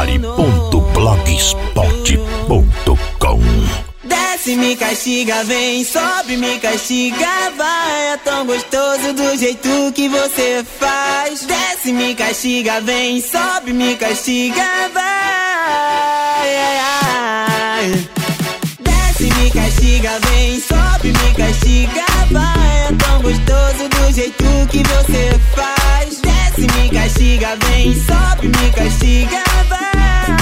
djadrianoferrari.blogspot.com. Desce, me castiga, vem, sobe, me castiga, vai. É tão gostoso do jeito que você faz. Desce, me castiga, vem, sobe, me castiga, vai. Desce, me castiga, vem, sobe, me castiga, vai. É tão gostoso do jeito que você faz. Desce, me castiga, vem, sobe, me castiga, vai.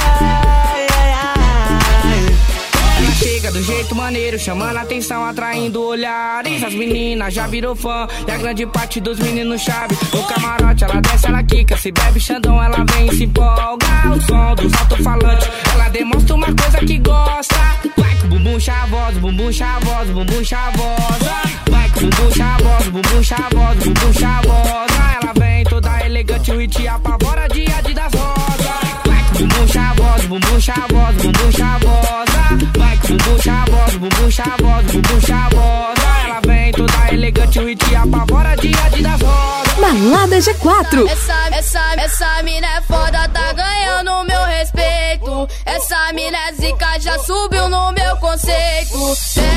Ela chega do jeito maneiro, chamando a atenção, atraindo olhares. As meninas já virou fã e a grande parte dos meninos chave. No camarote ela desce, ela quica, se bebe Xandão, ela vem e se empolga. O som dos alto-falantes, ela demonstra uma coisa que gosta. Vai com o bumbum chavoso, bumbum chavoso, bumbum chavosa. Vai com o bumbum chavoso, bumbum chavoso, bumbum chavosa. Ela vem toda elegante, o hit apavora dia de das rosas. Vai com o bumbum chavoso, bumbum chavoso, bumbum chavosa. Vai com o bumbum chavoso, bumbum chavoso, bumbum chavosa. Ela vem toda elegante, o hit apavora dia de das rosas. Balada G4. Essa mina é foda, tá ganhando meu respeito. Essa mina é zica, já subiu no meu conceito.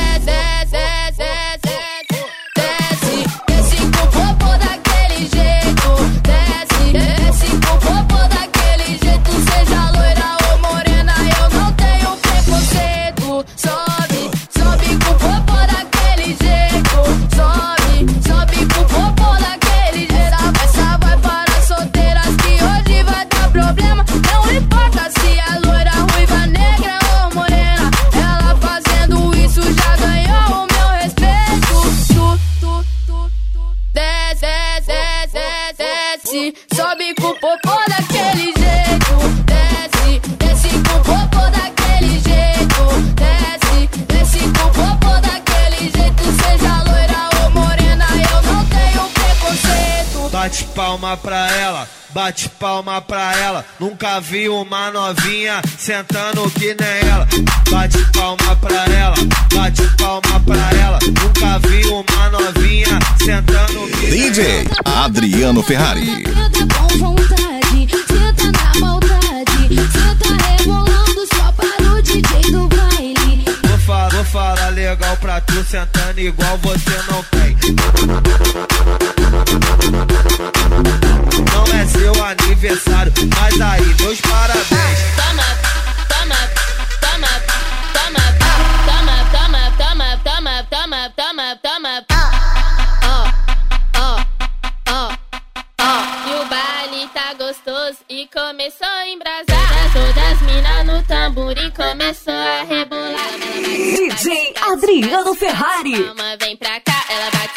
Desce com popô daquele jeito. Desce com popô daquele jeito. Seja loira ou morena, eu não tenho preconceito. Sobe com popô daquele jeito. Sobe com popô daquele jeito. Essa vai para solteiras que hoje vai dar problema. Não importa se é loira, ruiva, negra ou morena. Ela fazendo isso já ganhou o meu respeito. Desce, sobe com o popô daquele jeito. Desce com o popô daquele jeito. Desce com o popô daquele jeito. Seja loira ou morena, eu não tenho preconceito. Bate palma pra ela, bate palma pra ela. Nunca vi uma novinha sentando que nem ela. Bate palma pra ela, bate palma pra ela. Nunca vi uma novinha sentando que nem ela. DJ Adriano Ferrari. Senta com vontade, senta na maldade. Senta rebolando só para o DJ do baile. Vou falar legal pra tu, sentando igual você não tem. Não é seu aniversário, mas aí meus parabéns. Toma. E o baile tá gostoso e começou a embrasar. Todas as minas no tamborim começou a rebolar. DJ Adriano Ferrari. Palma vem pra cá, ela bate.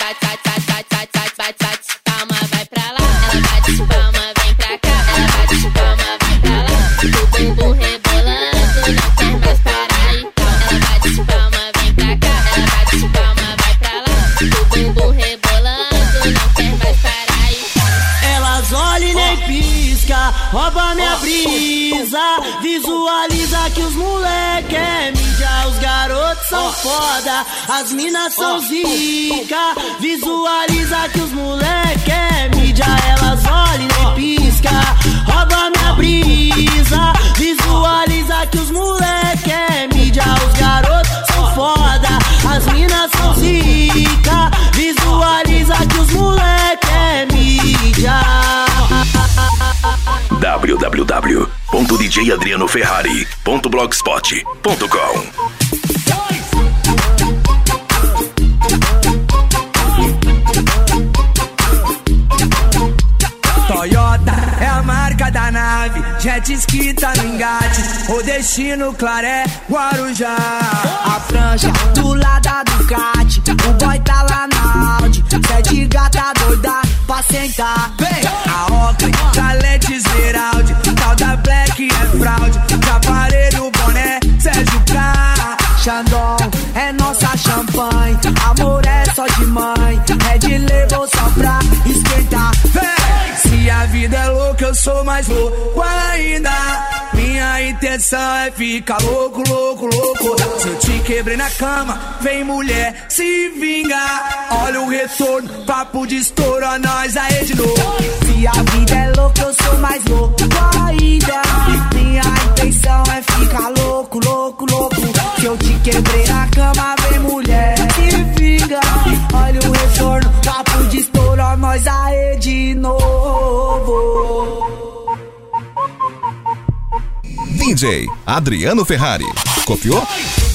Palma vai pra lá, ela bate. Palma vem pra cá, ela bate. Palma vai pra lá. O bumbum rebolando, não quer mais parar então. Ela bate. Palma vem pra cá, ela bate. Palma vai pra lá. O bumbum rebolando, não quer mais parar então. Elas olham e nem pisca, rouba minha brisa. Visualiza que os moleque é mídia, os garotos são foda, as minas são zica. Visualiza que os moleque é mídia, elas olham e nem pisca, rouba minha brisa. Visualiza que os moleque é mídia, os garotos são foda, as minas são zica. Visualiza que os moleque é mídia. www.djadrianoferrari.blogspot.com. Toyota é a marca da nave, jet ski tá no engate, o destino Claré, Guarujá. A prancha do lado da Ducati, o boy tá lá na Audi, sete gata doida pra sentar. Vem! A Oca, Talete Esmeralda, tal da Black é fraude, de aparelho, boné, Sérgio K. Xandão é nossa champanhe, amor é só de mãe, Red Label só pra esquentar. Vem! Se a vida é louca, eu sou mais louco ainda. Minha intenção é ficar louco. Se eu te quebrei na cama, vem mulher, se vinga. Olha o retorno, papo de estouro, a nós aí de novo. Se Se a vida é louca, eu sou mais louco ainda. Minha intenção é ficar louco, louco, louco. Se eu te quebrei na cama, vem mulher, se vinga. Olha o retorno, papo de estouro, nós aê de novo. DJ Adriano Ferrari. Copiou?